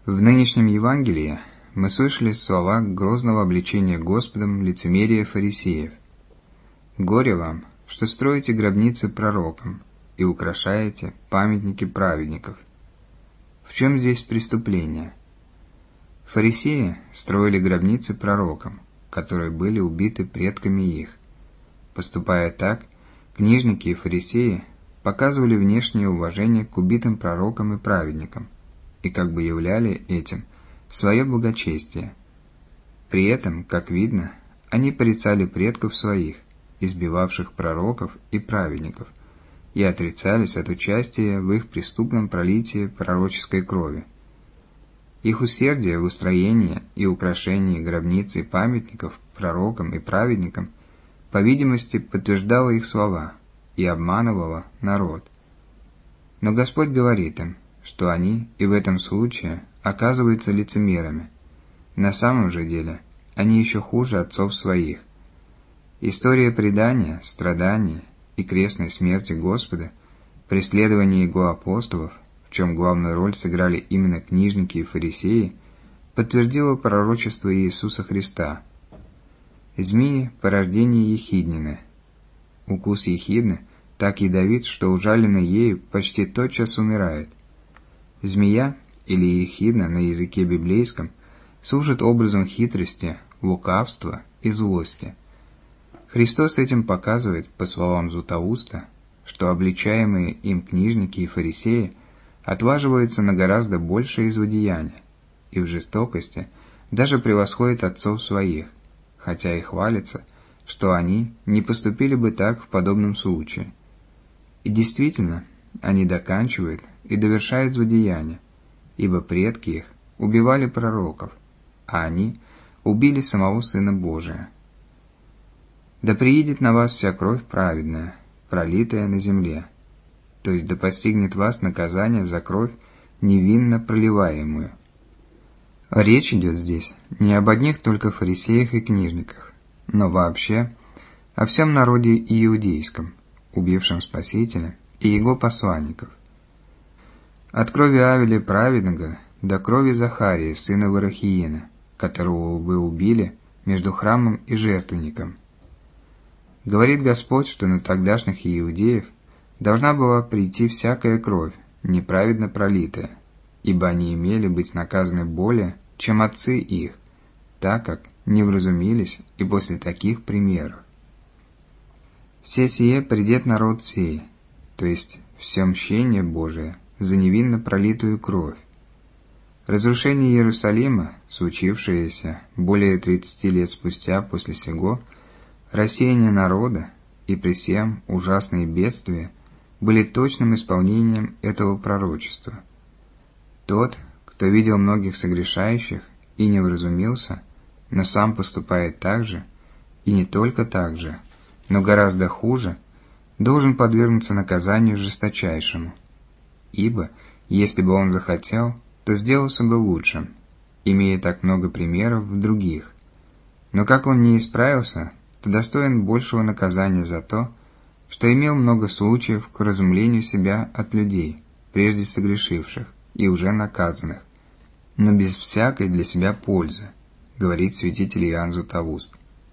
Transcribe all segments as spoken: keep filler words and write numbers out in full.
В нынешнем Евангелии мы слышали слова грозного обличения Господом лицемерия фарисеев. «Горе вам, что строите гробницы пророкам и украшаете памятники праведников». В чем здесь преступление? Фарисеи строили гробницы пророкам, которые были убиты предками их. Поступая так, книжники и фарисеи показывали внешнее уважение к убитым пророкам и праведникам и как бы являли этим свое благочестие. При этом, как видно, они порицали предков своих, избивавших пророков и праведников, и отрицались от участия в их преступном пролитии пророческой крови. Их усердие в устроении и украшении гробниц и памятников пророкам и праведникам, по видимости, подтверждало их слова и обманывало народ. Но Господь говорит им, что они и в этом случае оказываются лицемерами. На самом же деле они еще хуже отцов своих. История предания, страданий и крестной смерти Господа, преследования Его апостолов, в чем главную роль сыграли именно книжники и фарисеи, подтвердила пророчество Иисуса Христа. Змеи – порождение ехиднины. Укус ехидны так ядовит, что ужаленный ею почти тотчас умирает. Змея, или ехидна на языке библейском, служит образом хитрости, лукавства и злости. Христос этим показывает, по словам Златоуста, что обличаемые им книжники и фарисеи отваживаются на гораздо большее злодеяние и в жестокости даже превосходят отцов своих, хотя и хвалятся, что они не поступили бы так в подобном случае. И действительно, они доканчивают и довершают злодеяние, ибо предки их убивали пророков, а они убили самого Сына Божия. «Да приидет на вас вся кровь праведная, пролитая на земле», то есть да постигнет вас наказание за кровь, невинно проливаемую. Речь идет здесь не об одних только фарисеях и книжниках, но вообще о всем народе иудейском, убившем Спасителя и его посланников. От крови Авеля праведного до крови Захария, сына Варахиина, которого вы убили между храмом и жертвенником. Говорит Господь, что на тогдашних иудеев должна была прийти всякая кровь, неправедно пролитая, ибо они имели быть наказаны более, чем отцы их, так как не вразумились и после таких примеров. Все сие придет народ сей, то есть все мщение Божие за невинно пролитую кровь. Разрушение Иерусалима, случившееся более тридцати лет спустя после сего, рассеяние народа и при сем ужасные бедствия были точным исполнением этого пророчества. Тот, кто видел многих согрешающих и не вразумился, но сам поступает так же, и не только так же, но гораздо хуже, должен подвергнуться наказанию жесточайшему. Ибо, если бы он захотел, то сделался бы лучшим, имея так много примеров в других. Но как он не исправился, то достоин большего наказания за то, что имел много случаев к разумлению себя от людей, прежде согрешивших и уже наказанных, но без всякой для себя пользы, говорит святитель Иоанн Златоуст.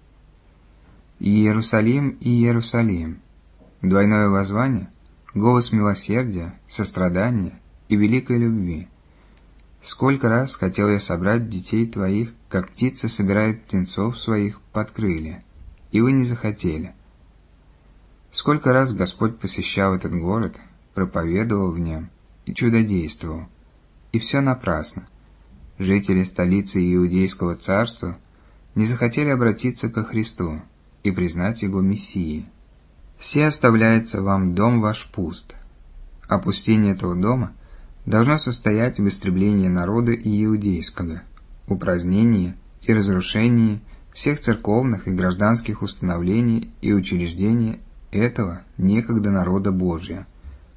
Иерусалим, Иерусалим. Двойное воззвание, голос милосердия, сострадания и великой любви. Сколько раз хотел я собрать детей твоих, как птица собирает птенцов своих под крылья, и вы не захотели. Сколько раз Господь посещал этот город, проповедовал в нем и чудодействовал, и все напрасно. Жители столицы Иудейского царства не захотели обратиться ко Христу и признать Его Мессией. Все оставляется вам дом ваш пуст. Опустение этого дома должно состоять в истреблении народа иудейского, упразднении и разрушении всех церковных и гражданских установлений и учреждений этого некогда народа Божия.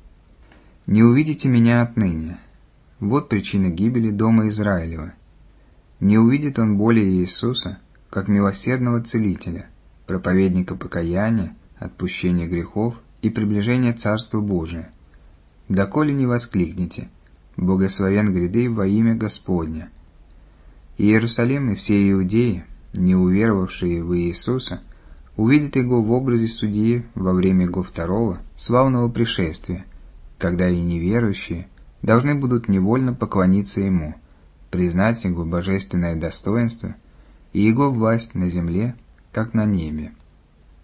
Не увидите меня отныне. Вот причина гибели дома Израилева. Не увидит он более Иисуса, как милосердного целителя, проповедника покаяния, отпущения грехов и приближения Царства Божия. Доколе не воскликнете: благословен гряды во имя Господня. Иерусалим и все иудеи, не уверовавшие в Иисуса, увидят Его в образе судьи во время Его второго славного пришествия, когда и неверующие должны будут невольно поклониться Ему, признать Его божественное достоинство и Его власть на земле, как на небе.